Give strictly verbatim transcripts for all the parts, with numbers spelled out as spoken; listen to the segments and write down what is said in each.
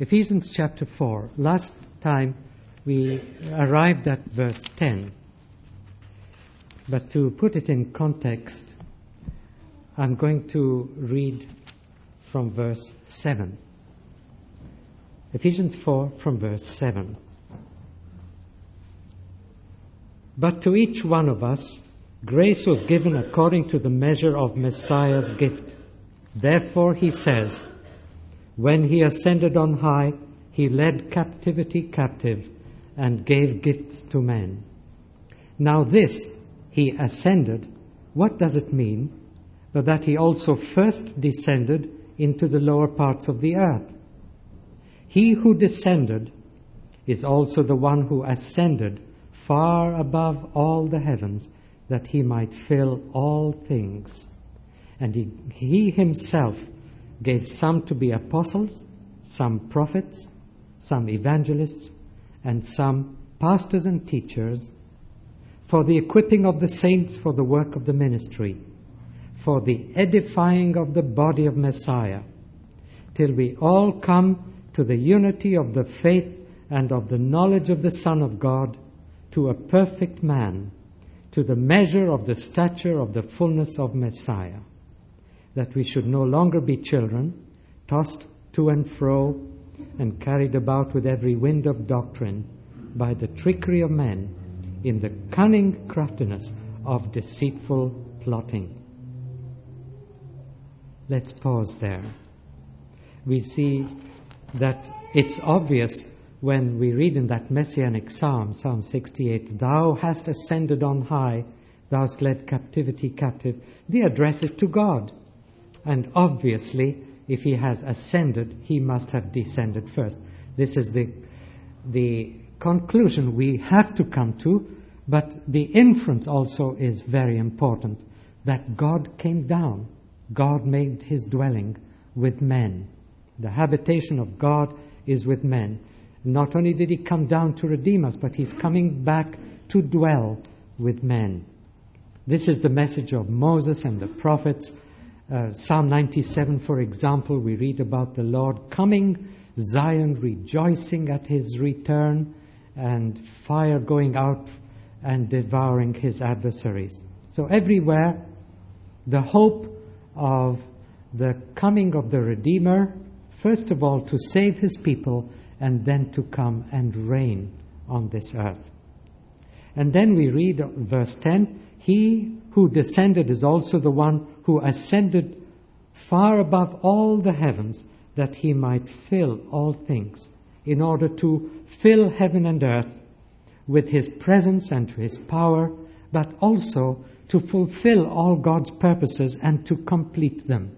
Ephesians chapter four. Last time we arrived at verse ten. But to put it in context, I'm going to read from verse seven. Ephesians four from verse seven. But to each one of us, grace was given according to the measure of Messiah's gift. Therefore, he says, when he ascended on high, he led captivity captive and gave gifts to men. Now this, he ascended, what does it mean? But that he also first descended into the lower parts of the earth. He who descended is also the one who ascended far above all the heavens, that he might fill all things. And he, he himself gave some to be apostles, some prophets, some evangelists, and some pastors and teachers, for the equipping of the saints for the work of the ministry, for the edifying of the body of Messiah, till we all come to the unity of the faith and of the knowledge of the Son of God, to a perfect man, to the measure of the stature of the fullness of Messiah, that we should no longer be children, tossed to and fro and carried about with every wind of doctrine by the trickery of men, in the cunning craftiness of deceitful plotting. Let's pause there. We see that it's obvious when we read in that messianic psalm, Psalm sixty-eight, thou hast ascended on high, thou hast led captivity captive. The address is to God. And obviously, if he has ascended, he must have descended first. This is the, the conclusion we have to come to, but the inference also is very important, that God came down. God made his dwelling with men. The habitation of God is with men. Not only did he come down to redeem us, but he's coming back to dwell with men. This is the message of Moses and the prophets. Uh, Psalm ninety-seven, for example, we read about the Lord coming, Zion rejoicing at his return, and fire going out and devouring his adversaries. So everywhere, the hope of the coming of the Redeemer, first of all to save his people, and then to come and reign on this earth. And then we read verse ten, he who descended is also the one who ascended far above all the heavens, that he might fill all things, in order to fill heaven and earth with his presence and his power, but also to fulfill all God's purposes and to complete them.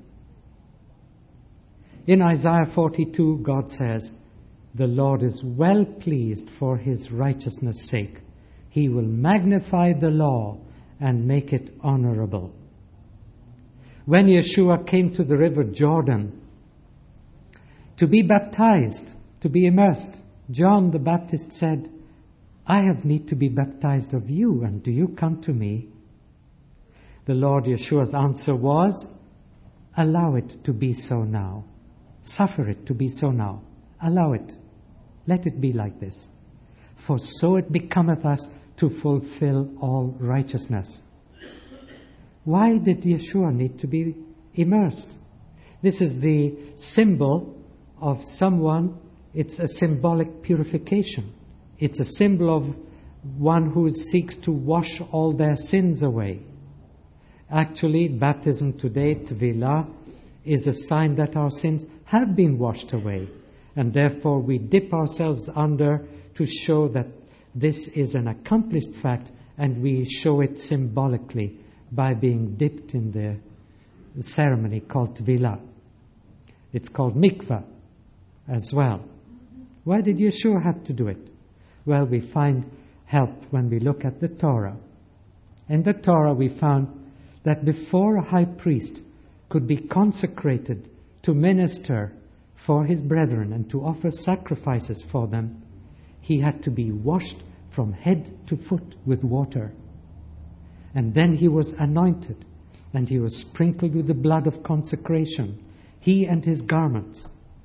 In Isaiah forty-two, God says, the Lord is well pleased for his righteousness' sake. He will magnify the law and make it honorable. When Yeshua came to the river Jordan to be baptized, to be immersed, John the Baptist said, I have need to be baptized of you, and do you come to me? The Lord Yeshua's answer was, allow it to be so now. Suffer it to be so now. Allow it. Let it be like this. For so it becometh us to fulfill all righteousness. Why did Yeshua need to be immersed? This is the symbol of someone. It's a symbolic purification. It's a symbol of one who seeks to wash all their sins away. Actually, baptism today, Tevilah, is a sign that our sins have been washed away. And therefore we dip ourselves under to show that this is an accomplished fact, and we show it symbolically by being dipped in the ceremony called Tevilah. It's called mikvah as well. Why did Yeshua have to do it? Well, we find help when we look at the Torah. In the Torah we found that before a high priest could be consecrated to minister for his brethren and to offer sacrifices for them, he had to be washed from head to foot with water. And then he was anointed, and he was sprinkled with the blood of consecration, he and his garments.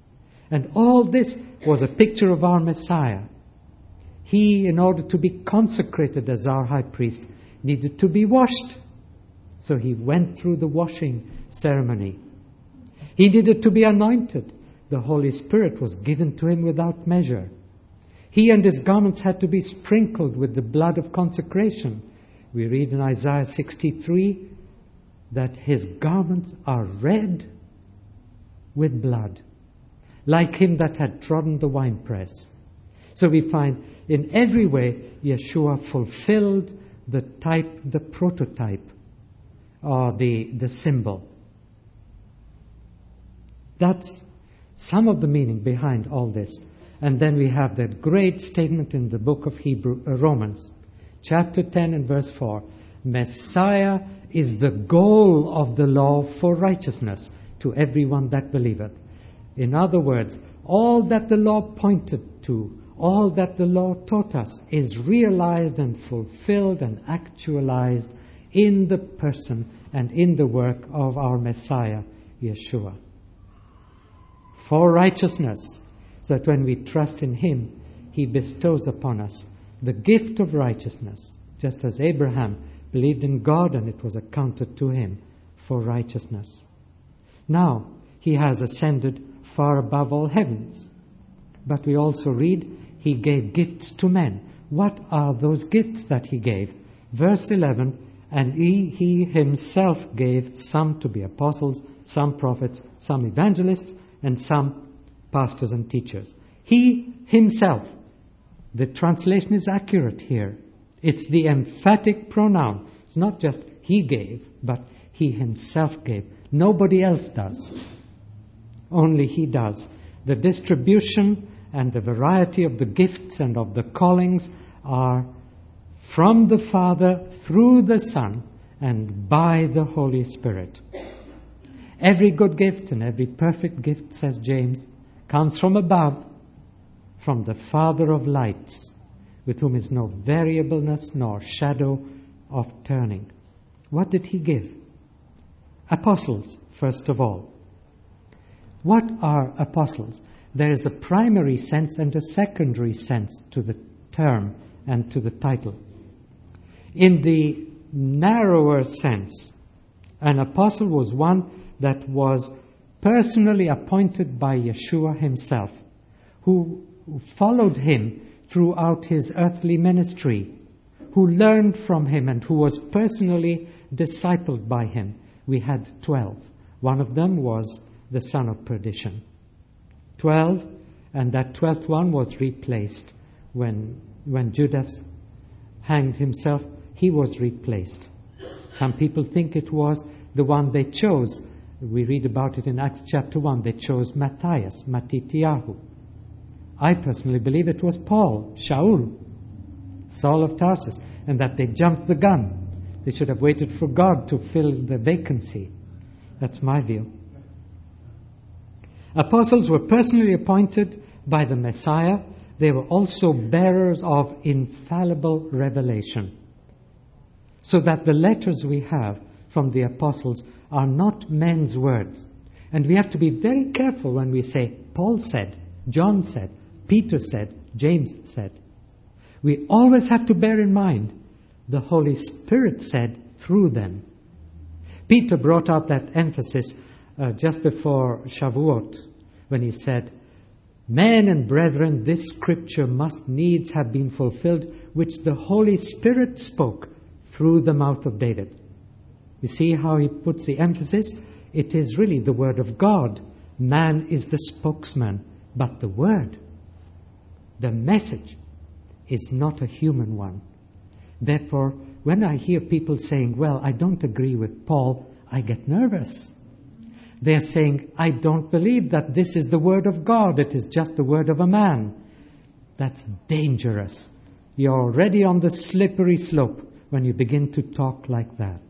And all this was a picture of our Messiah. He, in order to be consecrated as our high priest, needed to be washed. So he went through the washing ceremony. He needed to be anointed. The Holy Spirit was given to him without measure. He and his garments had to be sprinkled with the blood of consecration. We read in Isaiah sixty-three that his garments are red with blood, like him that had trodden the winepress. So we find in every way Yeshua fulfilled the type, the prototype, or the, the symbol. That's some of the meaning behind all this. And then we have that great statement in the book of Hebrew, uh, Romans, chapter ten and verse four. Messiah is the goal of the law for righteousness to everyone that believeth. In other words, all that the law pointed to, all that the law taught us, is realized and fulfilled and actualized in the person and in the work of our Messiah, Yeshua. For righteousness, so that when we trust in him, he bestows upon us the gift of righteousness, just as Abraham believed in God and it was accounted to him for righteousness. Now, he has ascended far above all heavens. But we also read, he gave gifts to men. What are those gifts that he gave? Verse eleven, and he, he himself gave some to be apostles, some prophets, some evangelists, and some pastors and teachers. He himself. The translation is accurate here. It's the emphatic pronoun. It's not just he gave, but he himself gave. Nobody else does. Only he does. The distribution and the variety of the gifts and of the callings are from the Father, through the Son, and by the Holy Spirit. Every good gift and every perfect gift, says James, comes from above, from the Father of lights, with whom is no variableness nor shadow of turning. What did he give? Apostles, first of all. What are apostles? There is a primary sense and a secondary sense to the term and to the title. In the narrower sense, an apostle was one that was personally appointed by Yeshua himself, who followed him throughout his earthly ministry, who learned from him and who was personally discipled by him. We had twelve. One of them was the son of perdition. Twelve, and that twelfth one was replaced. When, when Judas hanged himself, he was replaced. Some people think it was the one they chose. We read about it in Acts chapter one. They chose Matthias, Matityahu. I personally believe it was Paul, Shaul, Saul of Tarsus, and that they jumped the gun. They should have waited for God to fill the vacancy. That's my view. Apostles were personally appointed by the Messiah. They were also bearers of infallible revelation, so that the letters we have from the apostles are not men's words. And we have to be very careful when we say, Paul said, John said, Peter said, James said. We always have to bear in mind the Holy Spirit said through them. Peter brought out that emphasis uh, just before Shavuot when he said, Men and brethren, this scripture must needs have been fulfilled, which the Holy Spirit spoke through the mouth of David. You see how he puts the emphasis? It is really the word of God. Man is the spokesman, but the word, the message, is not a human one. Therefore, when I hear people saying, well, I don't agree with Paul, I get nervous. They're saying, I don't believe that this is the word of God. It is just the word of a man. That's dangerous. You're already on the slippery slope when you begin to talk like that.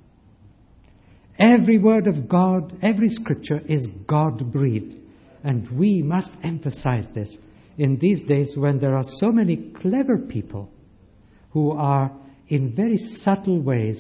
Every word of God, every scripture is God-breathed. And we must emphasize this in these days when there are so many clever people who are in very subtle ways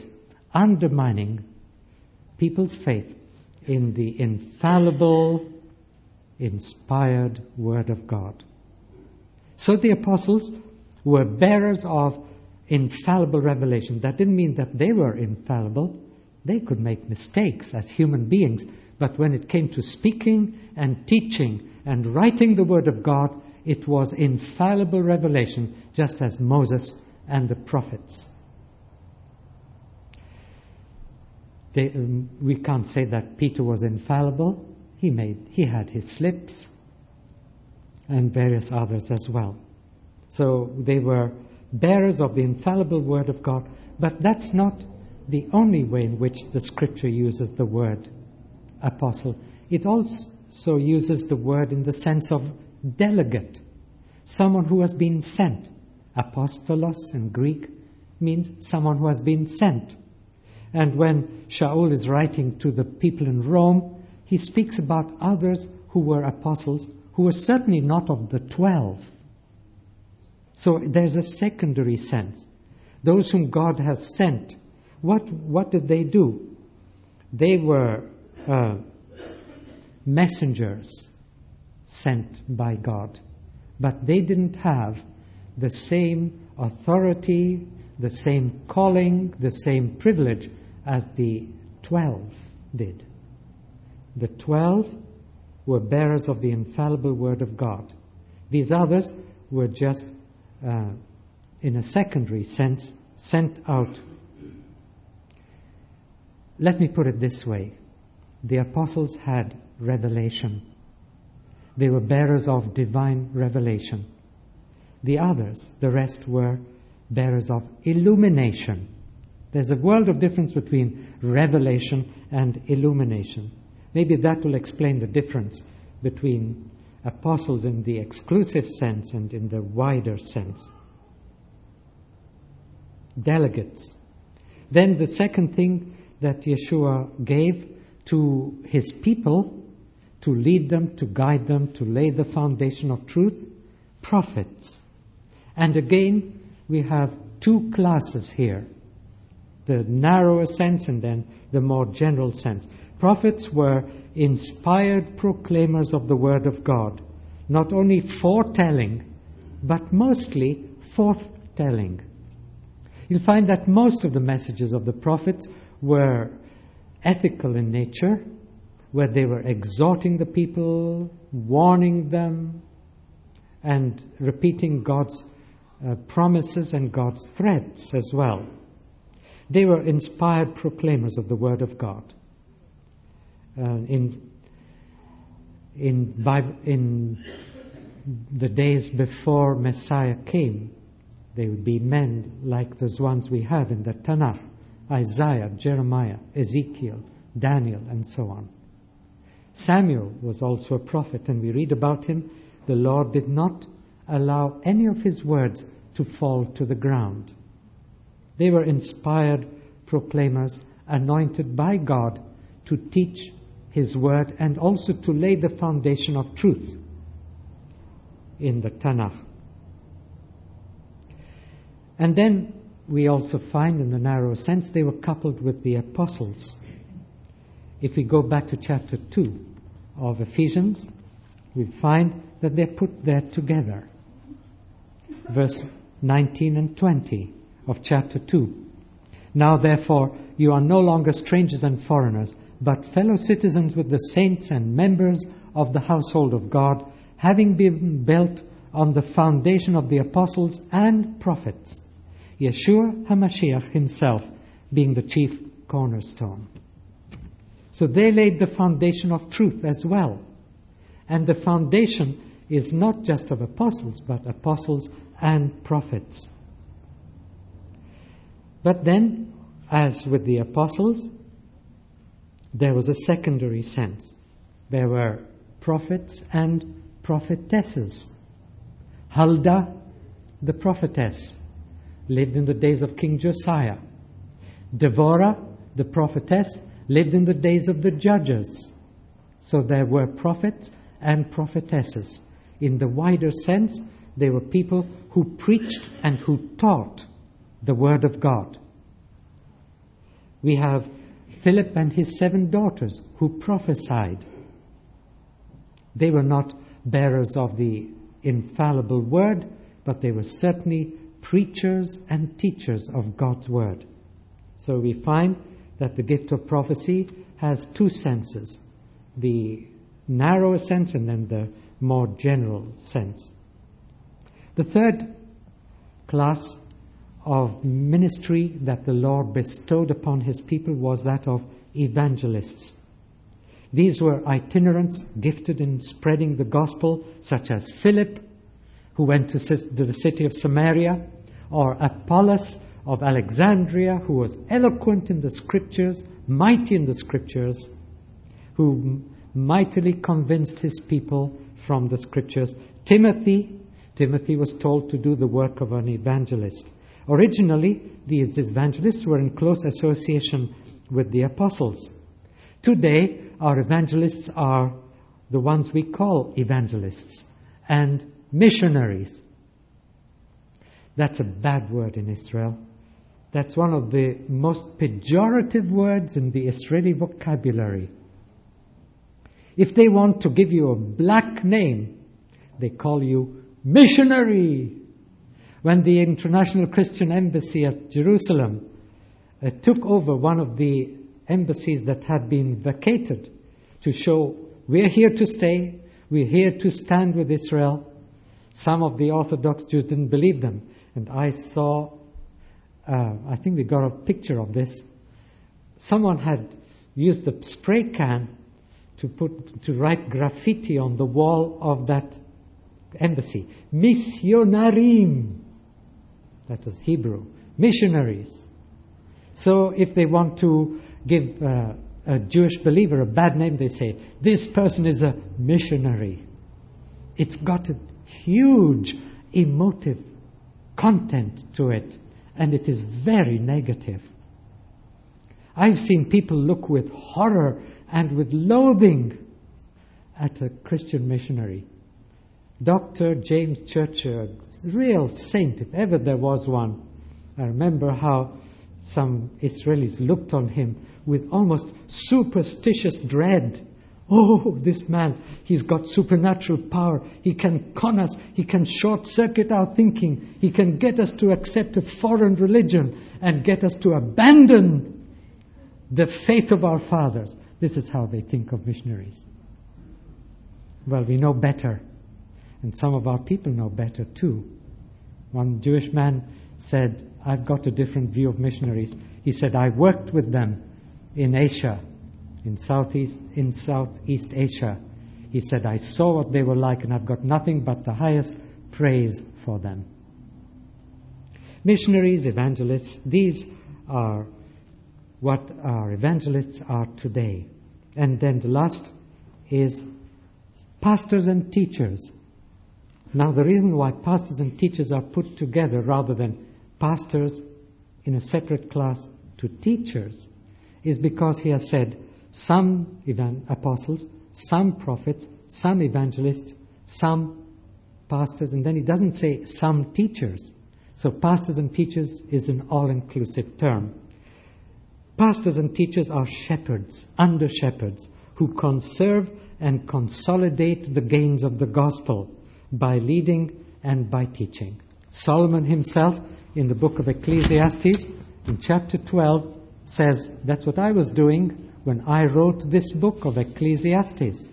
undermining people's faith in the infallible inspired Word of God. So the apostles were bearers of infallible revelation. That didn't mean that they were infallible. They could make mistakes as human beings. But when it came to speaking and teaching and writing the Word of God, it was infallible revelation, just as Moses and the prophets. They, um, we can't say that Peter was infallible. He made, he had his slips, and various others as well. So they were bearers of the infallible Word of God, but that's not the only way in which the Scripture uses the word apostle. It also uses the word in the sense of delegate, someone who has been sent. Apostolos in Greek means someone who has been sent. And when Shaul is writing to the people in Rome, he speaks about others who were apostles, who were certainly not of the twelve. So there's a secondary sense. Those whom God has sent, what, what did they do? They were uh, messengers sent by God. But they didn't have the same authority, the same calling, the same privilege as the twelve did. The twelve were bearers of the infallible Word of God. These others were just, uh, in a secondary sense, sent out. Let me put it this way. The apostles had revelation. They were bearers of divine revelation. The others, the rest, were bearers of illumination. There's a world of difference between revelation and illumination. Maybe that will explain the difference between apostles in the exclusive sense and in the wider sense. Delegates. Then the second thing that Yeshua gave to his people, to lead them, to guide them, to lay the foundation of truth, prophets. And again, we have two classes here. The narrower sense and then the more general sense. Prophets were inspired proclaimers of the Word of God, not only foretelling, but mostly forthtelling. You'll find that most of the messages of the prophets were ethical in nature, where they were exhorting the people, warning them, and repeating God's uh, promises and God's threats as well. They were inspired proclaimers of the Word of God. Uh, in in, Bible, in the days before Messiah came, they would be men like those ones we have in the Tanakh: Isaiah, Jeremiah, Ezekiel, Daniel, and so on. Samuel was also a prophet, and we read about him. The Lord did not allow any of his words to fall to the ground. They were inspired proclaimers, anointed by God to teach his word and also to lay the foundation of truth in the Tanakh. And then we also find, in the narrow sense, they were coupled with the apostles. If we go back to chapter two of Ephesians, we find that they're put there together. Verse nineteen and twenty of chapter two. Now therefore you are no longer strangers and foreigners, but fellow citizens with the saints and members of the household of God, having been built on the foundation of the apostles and prophets, Yeshua HaMashiach himself being the chief cornerstone. So they laid the foundation of truth as well. And the foundation is not just of apostles, but apostles and prophets. But then, as with the apostles, there was a secondary sense. There were prophets and prophetesses. Huldah, the prophetess, lived in the days of King Josiah. Deborah, the prophetess, lived in the days of the judges. So there were prophets and prophetesses. In the wider sense, they were people who preached and who taught the Word of God. We have Philip and his seven daughters who prophesied. They were not bearers of the infallible word, but they were certainly preachers and teachers of God's word. So we find that the gift of prophecy has two senses, the narrower sense and then the more general sense. The third class of ministry that the Lord bestowed upon his people was that of evangelists. These were itinerants gifted in spreading the gospel, such as Philip, who went to the city of Samaria, or Apollos of Alexandria, who was eloquent in the scriptures, mighty in the scriptures, who mightily convinced his people from the scriptures. Timothy, Timothy was told to do the work of an evangelist. Originally, these evangelists were in close association with the apostles. Today, our evangelists are the ones we call evangelists and missionaries. That's a bad word in Israel. That's one of the most pejorative words in the Israeli vocabulary. If they want to give you a black name, they call you missionary. When the International Christian Embassy at Jerusalem uh, took over one of the embassies that had been vacated to show we're here to stay, we're here to stand with Israel, some of the Orthodox Jews didn't believe them. And I saw, uh, I think we got a picture of this. Someone had used a spray can to put to write graffiti on the wall of that embassy. Missionarim. That was Hebrew. Missionaries. So if they want to give uh, a Jewish believer a bad name, they say, this person is a missionary. It's got a huge emotive content to it, and it is very negative. I've seen people look with horror and with loathing at a Christian missionary. Doctor James Church, a real saint, if ever there was one. I remember how some Israelis looked on him with almost superstitious dread. Oh, this man, he's got supernatural power. He can con us. He can short-circuit our thinking. He can get us to accept a foreign religion and get us to abandon the faith of our fathers. This is how they think of missionaries. Well, we know better. And some of our people know better too. One Jewish man said, I've got a different view of missionaries. He said, I worked with them in Asia, in Southeast, in Southeast Asia. He said, I saw what they were like and I've got nothing but the highest praise for them. Missionaries, evangelists, these are what our evangelists are today. And then the last is pastors and teachers. Now, the reason why pastors and teachers are put together rather than pastors in a separate class to teachers is because he has said some evan- apostles, some prophets, some evangelists, some pastors, and then he doesn't say some teachers. So pastors and teachers is an all-inclusive term. Pastors and teachers are shepherds, under-shepherds, who conserve and consolidate the gains of the gospel by leading and by teaching. Solomon himself, in the book of Ecclesiastes, in chapter twelve, says, that's what I was doing when I wrote this book of Ecclesiastes.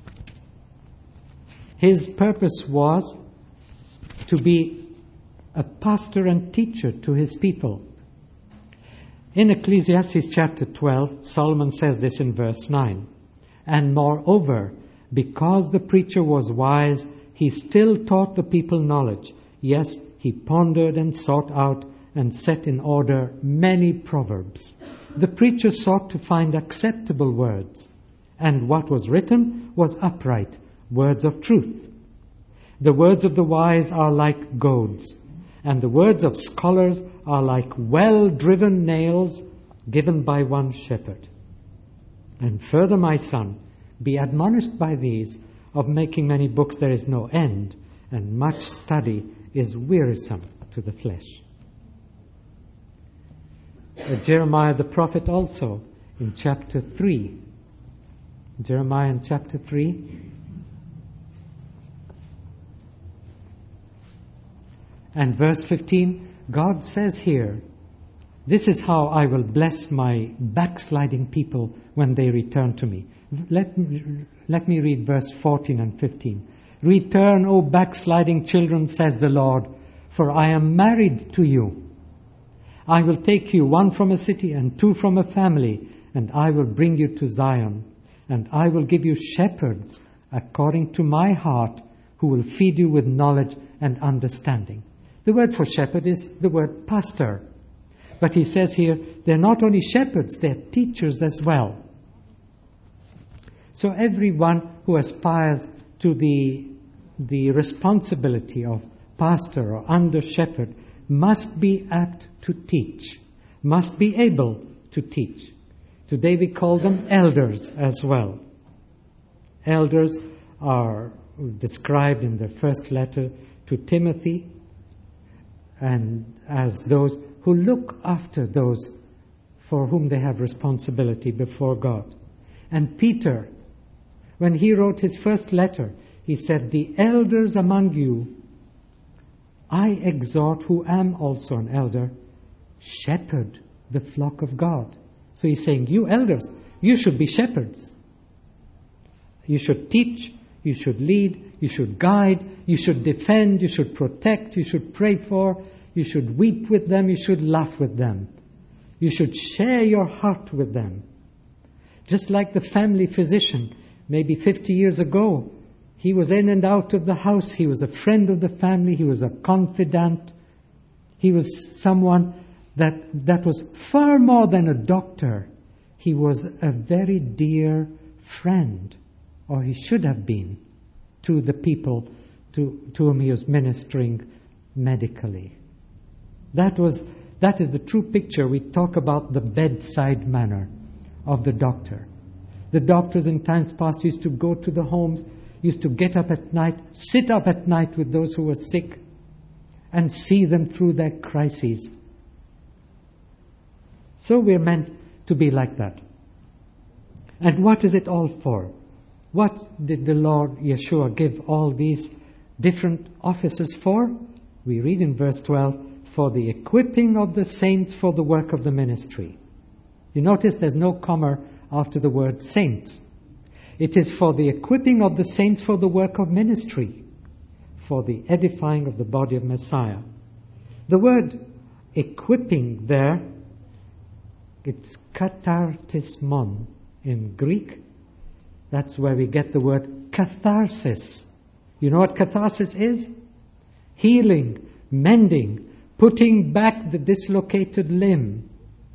His purpose was to be a pastor and teacher to his people. In Ecclesiastes chapter twelve, Solomon says this in verse nine. And moreover, because the preacher was wise, he still taught the people knowledge. Yes, he pondered and sought out and set in order many proverbs. The preacher sought to find acceptable words, and what was written was upright, words of truth. The words of the wise are like goads, and the words of scholars are like well-driven nails given by one shepherd. And further, my son, be admonished by these. Of making many books there is no end, and much study is wearisome to the flesh. Uh, Jeremiah the prophet also, in chapter three. Jeremiah in chapter three, And verse fifteen, God says here, this is how I will bless my backsliding people when they return to me. Let me, let me read verse fourteen and fifteen. Return, O backsliding children, says the Lord, for I am married to you. I will take you, one from a city and two from a family, and I will bring you to Zion. And I will give you shepherds according to my heart, who will feed you with knowledge and understanding. The word for shepherd is the word pastor. But he says here, they're not only shepherds, they're teachers as well. So everyone who aspires to the, the responsibility of pastor or under shepherd must be apt to teach, must be able to teach. Today we call them elders as well. Elders are described in the first letter to Timothy and as those who look after those for whom they have responsibility before God. And Peter, when he wrote his first letter, he said, the elders among you, I exhort, who am also an elder, shepherd the flock of God. So he's saying, you elders, you should be shepherds. You should teach, you should lead, you should guide, you should defend, you should protect, you should pray for, you should weep with them, you should laugh with them. You should share your heart with them. Just like the family physician, maybe fifty years ago, he was in and out of the house, he was a friend of the family, he was a confidant, he was someone that, that was far more than a doctor. He was a very dear friend, or he should have been, to the people to, to whom he was ministering medically. That was that is the true picture. We talk about the bedside manner of the doctor. The doctors in times past used to go to the homes, used to get up at night, sit up at night with those who were sick, and see them through their crises. So we're meant to be like that. And what is it all for? What did the Lord Yeshua give all these different offices for? We read in verse twelve, for the equipping of the saints for the work of the ministry. You notice there's no comma after the word saints. It is for the equipping of the saints for the work of ministry, for the edifying of the body of Messiah. The word equipping there, it's katartismon in Greek. That's where we get the word catharsis. You know what catharsis is? Healing, mending, putting back the dislocated limb.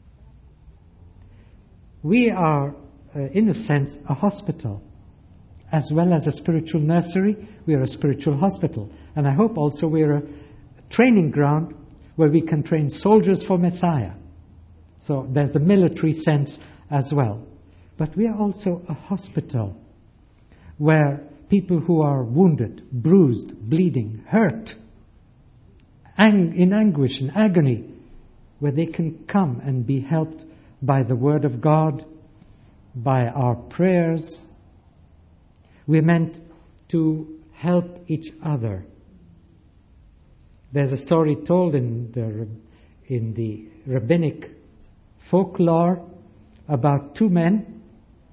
We are, uh, in a sense, a hospital. As well as a spiritual nursery, we are a spiritual hospital. And I hope also we are a training ground where we can train soldiers for Messiah. So there's the military sense as well. But we are also a hospital where people who are wounded, bruised, bleeding, hurt, ang- in anguish and agony, where they can come and be helped by the Word of God, by our prayers. We're meant to help each other. There's a story told in the in the rabbinic folklore about two men.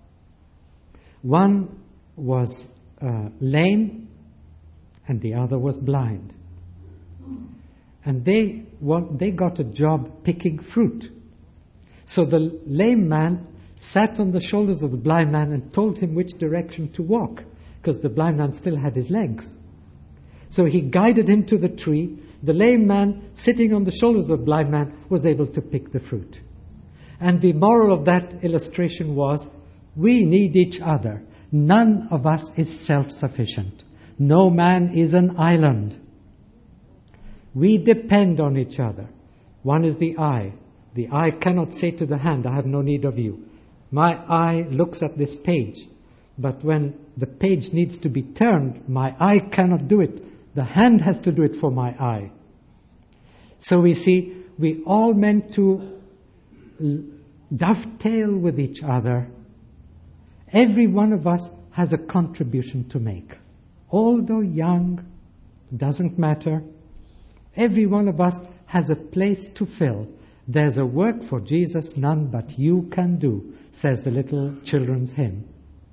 One was uh, lame and the other was blind. And they well, they got a job picking fruit. So the lame man sat on the shoulders of the blind man and told him which direction to walk, because the blind man still had his legs. So he guided him to the tree. The lame man, sitting on the shoulders of the blind man, was able to pick the fruit. And the moral of that illustration was, we need each other. None of us is self-sufficient. No man is an island. We depend on each other. One is the eye. The eye cannot say to the hand, I have no need of you. My eye looks at this page, but when the page needs to be turned, my eye cannot do it. The hand has to do it for my eye. So we see, we all meant to dovetail with each other. Every one of us has a contribution to make. Old or young, doesn't matter. Every one of us has a place to fill. There's a work for Jesus none but you can do, says the little children's hymn.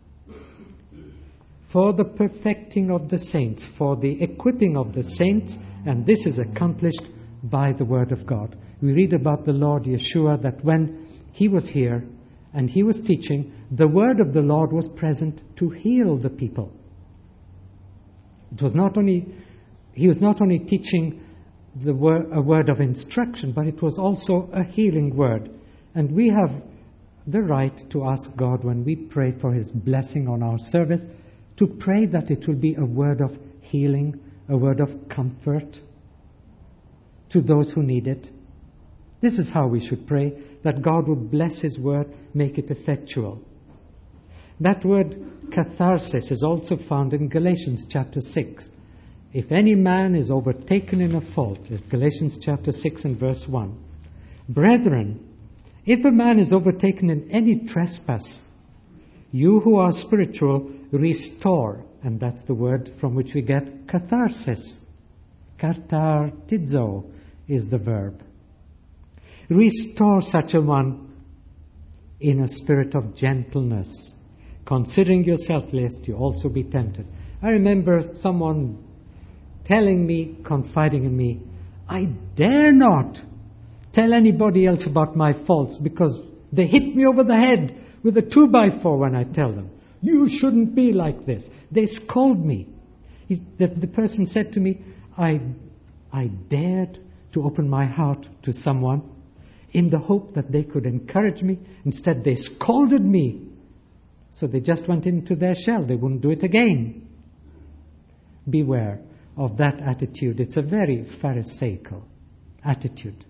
For the perfecting of the saints, for the equipping of the saints, and this is accomplished by the Word of God. We read about the Lord Yeshua that when He was here and He was teaching, the Word of the Lord was present to heal the people. It was not only, He was not only teaching the word, a word of instruction, but it was also a healing word. And we have the right to ask God when we pray for His blessing on our service, to pray that it will be a word of healing, a word of comfort to those who need it. This is how we should pray, that God would bless His word, make it effectual. That word catharsis is also found in Galatians chapter six. If any man is overtaken in a fault, Galatians chapter six and verse one. Brethren, if a man is overtaken in any trespass, you who are spiritual, restore. And that's the word from which we get catharsis. Kathartizo is the verb. Restore such a one in a spirit of gentleness, considering yourself lest you also be tempted. I remember someone telling me, confiding in me, I dare not tell anybody else about my faults because they hit me over the head with a two by four when I tell them. You shouldn't be like this. They scold me. He, the, the person said to me, I, I dared to open my heart to someone in the hope that they could encourage me. Instead, they scolded me. So they just went into their shell. They wouldn't do it again. Beware of that attitude. It's a very Pharisaical attitude.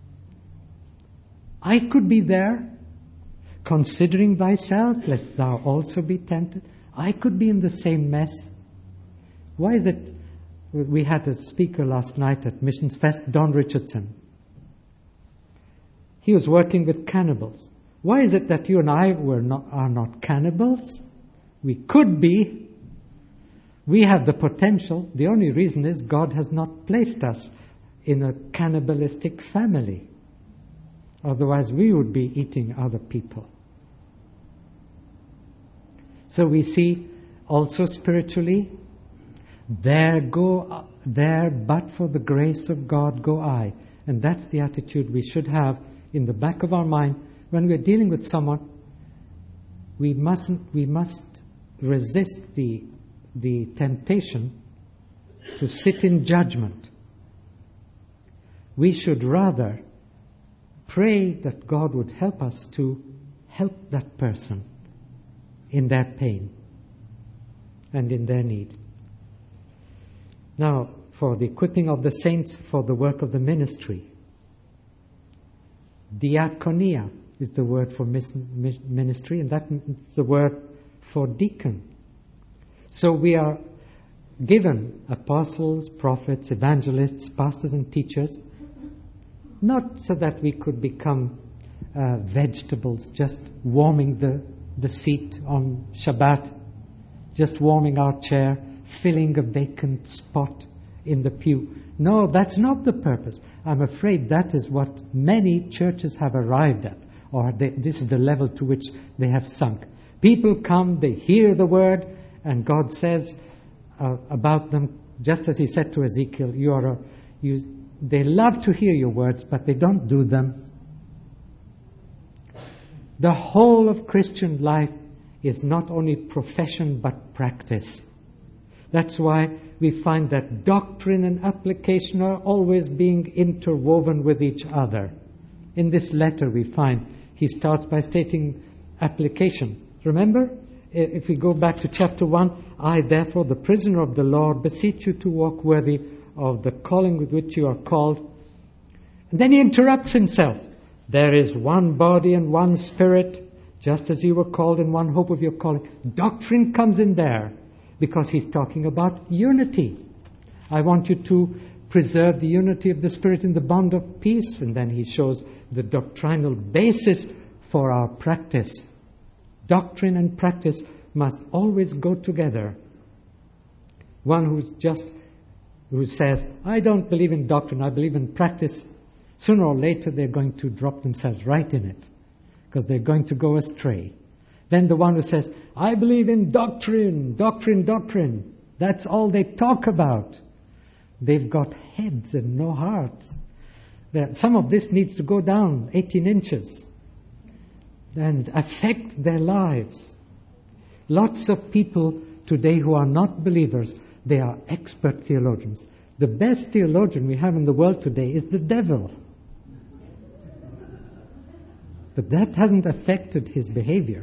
I could be there, considering thyself, lest thou also be tempted. I could be in the same mess. Why is it, we had a speaker last night at Missions Fest, Don Richardson. He was working with cannibals. Why is it that you and I were not, are not cannibals? We could be. We have the potential. The only reason is God has not placed us in a cannibalistic family. Otherwise we would be eating other people. So we see also spiritually, there go, there but for the grace of God go I. And that's the attitude we should have in the back of our mind when we're dealing with someone. We mustn't, we must resist the, the temptation to sit in judgment. We should rather pray that God would help us to help that person in their pain and in their need. Now, for the equipping of the saints for the work of the ministry, diakonia is the word for ministry, and that's the word for deacon. So we are given apostles, prophets, evangelists, pastors and teachers, not so that we could become uh, vegetables, just warming the, the seat on Shabbat, just warming our chair, filling a vacant spot in the pew. No, that's not the purpose. I'm afraid that is what many churches have arrived at, or they, this is the level to which they have sunk. People come, they hear the word, and God says uh, about them, just as He said to Ezekiel, you are a, you, they love to hear your words, but they don't do them. The whole of Christian life is not only profession but practice. That's why we find that doctrine and application are always being interwoven with each other. In this letter we find he starts by stating application. Remember, if we go back to chapter one, I therefore, the prisoner of the Lord, beseech you to walk worthy of the calling with which you are called. And then he interrupts himself. There is one body and one spirit, just as you were called in one hope of your calling. Doctrine comes in there, because he's talking about unity. I want you to preserve the unity of the Spirit in the bond of peace. And then he shows the doctrinal basis for our practice. Doctrine and practice must always go together. One who's just who says, I don't believe in doctrine, I believe in practice, sooner or later they're going to drop themselves right in it, because they're going to go astray. Then the one who says, I believe in doctrine, doctrine, doctrine, that's all they talk about. They've got heads and no hearts. That some of this needs to go down eighteen inches and affect their lives. Lots of people today who are not believers, they are expert theologians. The best theologian we have in the world today is the devil. But that hasn't affected his behavior.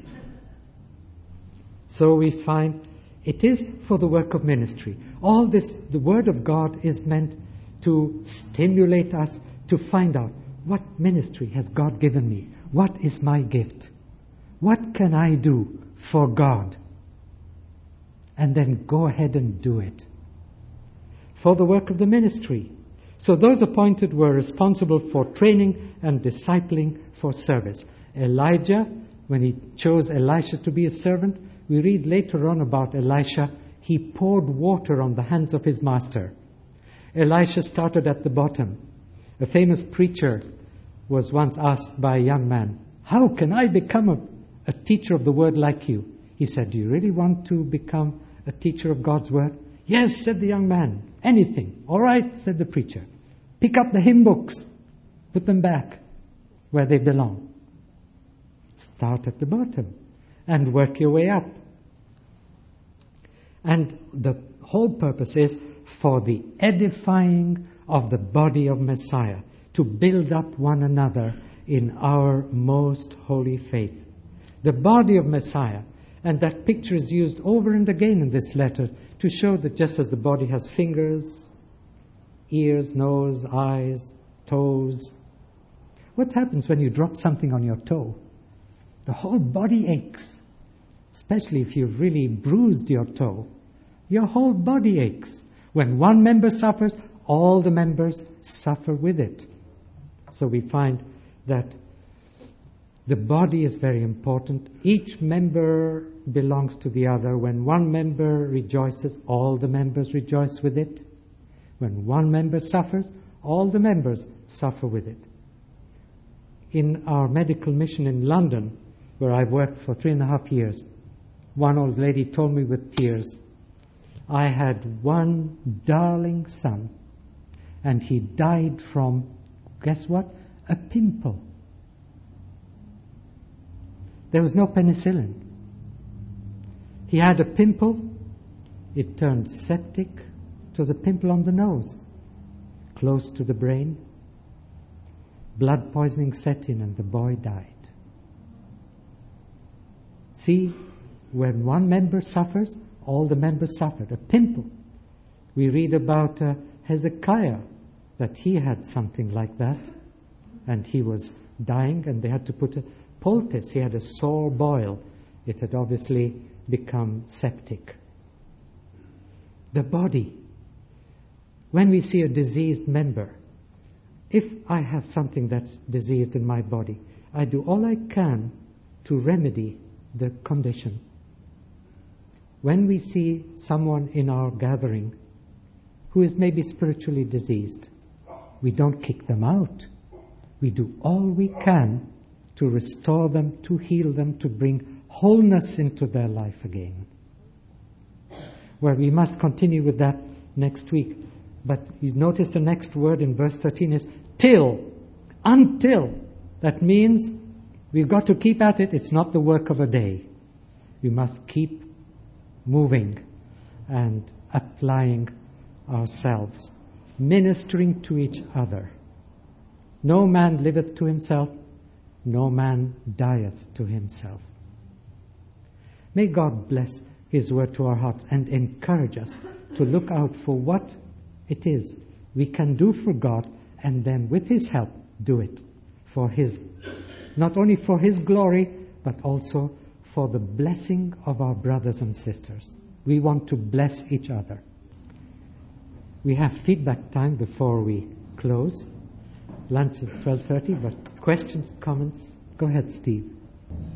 So we find it is for the work of ministry. All this, the Word of God is meant to stimulate us to find out what ministry has God given me? What is my gift? What can I do for God? And then go ahead and do it. For the work of the ministry. So those appointed were responsible for training and discipling for service. Elijah, when he chose Elisha to be a servant, we read later on about Elisha, he poured water on the hands of his master. Elisha started at the bottom. A famous preacher was once asked by a young man, how can I become a, a teacher of the word like you? He said, do you really want to become a teacher of God's word? Yes, said the young man. Anything. All right, said the preacher. Pick up the hymn books. Put them back where they belong. Start at the bottom and work your way up. And the whole purpose is for the edifying of the body of Messiah, to build up one another in our most holy faith. The body of Messiah. And that picture is used over and again in this letter to show that just as the body has fingers, ears, nose, eyes, toes, what happens when you drop something on your toe? The whole body aches, especially if you've really bruised your toe. Your whole body aches. When one member suffers, all the members suffer with it. So we find that the body is very important. Each member belongs to the other. When one member rejoices, all the members rejoice with it. When one member suffers, all the members suffer with it. In our medical mission in London, where I've worked for three and a half years, one old lady told me with tears, I had one darling son, and he died from, guess what? A pimple. There was no penicillin. He had a pimple. It turned septic. It was a pimple on the nose, close to the brain. Blood poisoning set in and the boy died. See, when one member suffers, all the members suffered. A pimple. We read about uh, Hezekiah, that he had something like that, and he was dying, and they had to put a poultice. He had a sore boil. It had obviously become septic. The body. When we see a diseased member, if I have something that's diseased in my body, I do all I can to remedy the condition. When we see someone in our gathering who is maybe spiritually diseased, we don't kick them out. We do all we can to restore them, to heal them, to bring wholeness into their life again. Well, we must continue with that next week. But you notice the next word in verse thirteen is till, until. That means we've got to keep at it. It's not the work of a day. We must keep moving and applying ourselves, ministering to each other. No man liveth to himself, no man dieth to himself. May God bless His word to our hearts and encourage us to look out for what it is we can do for God, and then with His help do it for His, not only for His glory, but also for the blessing of our brothers and sisters. We want to bless each other. We have feedback time before we close. Lunch is twelve thirty, but questions, comments? Go ahead, Steve.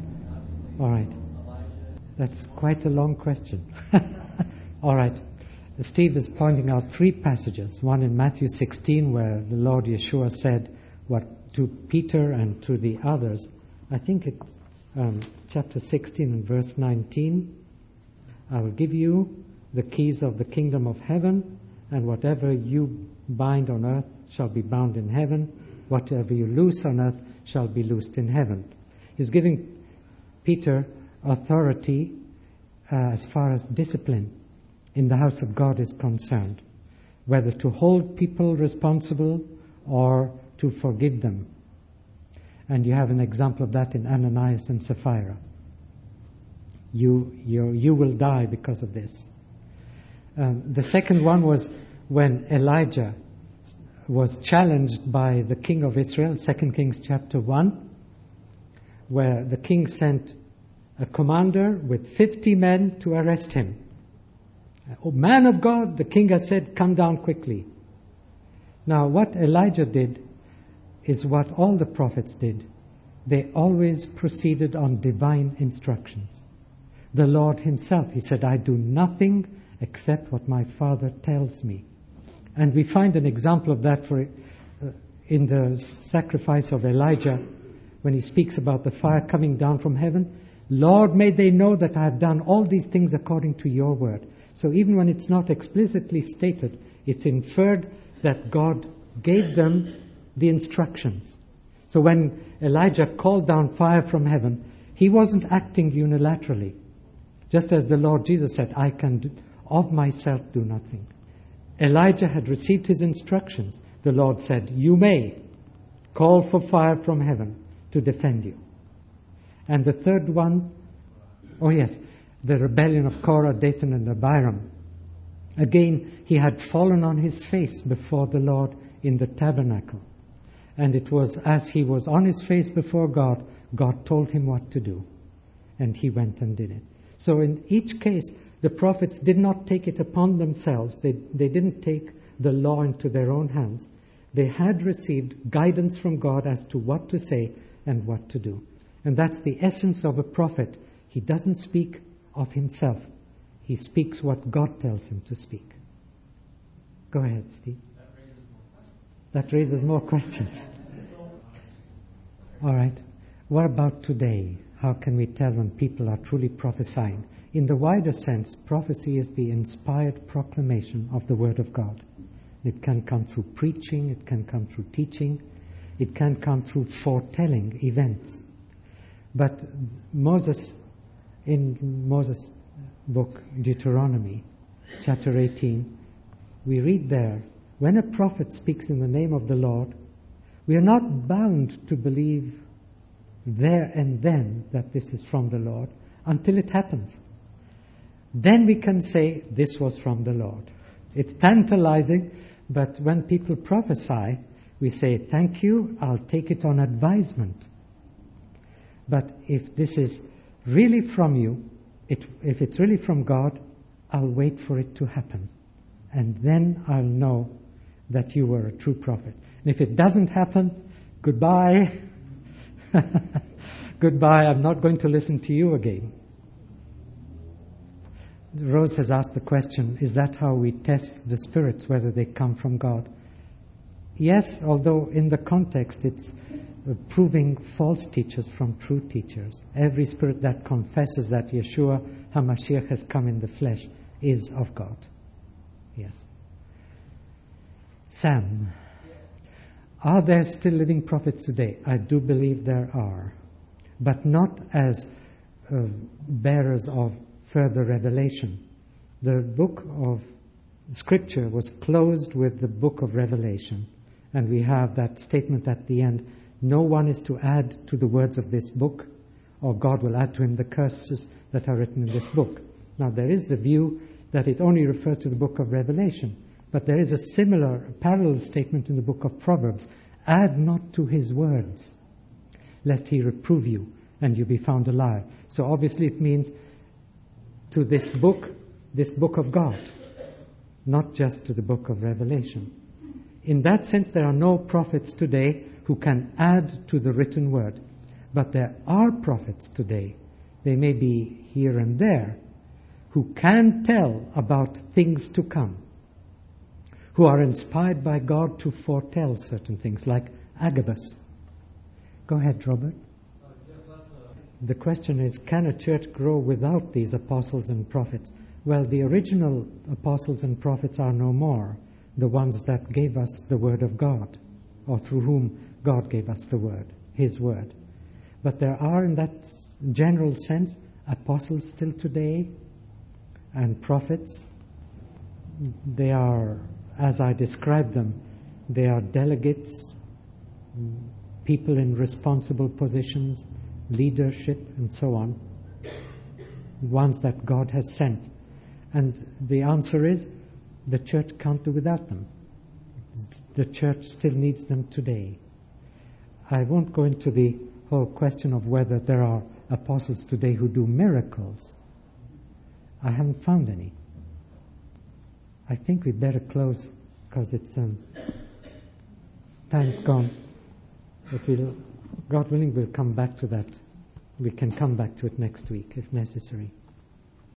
All right. That's quite a long question. All right. Steve is pointing out three passages. One in Matthew sixteen, where the Lord Yeshua said what to Peter and to the others. I think it's um, chapter sixteen and verse nineteen. I will give you the keys of the kingdom of heaven, and whatever you bind on earth shall be bound in heaven. Whatever you loose on earth shall be loosed in heaven. He's giving Peter authority uh, as far as discipline in the house of God is concerned, whether to hold people responsible or to forgive them. And you have an example of that in Ananias and Sapphira. You, you, you will die because of this. Um, the second one was when Elijah was challenged by the king of Israel, Second Kings chapter one, where the king sent a commander with fifty men to arrest him. Oh, man of God, the king has said, come down quickly. Now, what Elijah did is what all the prophets did. They always proceeded on divine instructions. The Lord himself, he said, I do nothing except what my Father tells me. And we find an example of that for uh, in the sacrifice of Elijah, when he speaks about the fire coming down from heaven. Lord, may they know that I have done all these things according to your word. So even when it's not explicitly stated, it's inferred that God gave them the instructions. So when Elijah called down fire from heaven, he wasn't acting unilaterally. Just as the Lord Jesus said, I can do, of myself do nothing. Elijah had received his instructions. The Lord said, you may call for fire from heaven to defend you. And the third one, oh yes, the rebellion of Korah, Dathan and Abiram. Again, he had fallen on his face before the Lord in the tabernacle. And it was as he was on his face before God, God told him what to do. And he went and did it. So in each case, the prophets did not take it upon themselves. They, they didn't take the law into their own hands. They had received guidance from God as to what to say and what to do. And that's the essence of a prophet. He doesn't speak of himself. He speaks what God tells him to speak. Go ahead, Steve. That raises more questions. All right. What about today? How can we tell when people are truly prophesying? In the wider sense, prophecy is the inspired proclamation of the Word of God. It can come through preaching, it can come through teaching, it can come through foretelling events. But Moses, in Moses' book, Deuteronomy, chapter eighteen, we read there, when a prophet speaks in the name of the Lord, we are not bound to believe there and then that this is from the Lord until it happens. Then we can say this was from the Lord. It's tantalizing, but when people prophesy, we say, thank you, I'll take it on advisement. But if this is really from you, it, if it's really from God, I'll wait for it to happen. And then I'll know that you were a true prophet. And if it doesn't happen, goodbye. Goodbye, I'm not going to listen to you again. Rose has asked the question, is that how we test the spirits, whether they come from God? Yes, although in the context it's proving false teachers from true teachers. Every spirit that confesses that Yeshua HaMashiach has come in the flesh is of God. Yes. Sam, are there still living prophets today? I do believe there are, but not as uh, bearers of further revelation. The book of Scripture was closed with the book of Revelation, and we have that statement at the end, no one is to add to the words of this book, or God will add to him the curses that are written in this book. Now there is the view that it only refers to the book of Revelation, but there is a similar parallel statement in the book of Proverbs, add not to his words, lest he reprove you and you be found a liar. So obviously it means to this book, this book of God, not just to the book of Revelation. In that sense, there are no prophets today who can add to the written word. But there are prophets today, they may be here and there, who can tell about things to come, who are inspired by God to foretell certain things, like Agabus. Go ahead, Robert. The question is, can a church grow without these apostles and prophets? Well, the original apostles and prophets are no more, the ones that gave us the word of God, or through whom God gave us the word, His word. But there are, in that general sense, apostles still today, and prophets. They are, as I described them, they are delegates, people in responsible positions, leadership, and so on, ones that God has sent. And the answer is, the church can't do without them. The church still needs them today. I won't go into the whole question of whether there are apostles today who do miracles. I haven't found any. I think we'd better close because it's um, time's gone. But we'll, God willing, we'll come back to that. We can come back to it next week if necessary.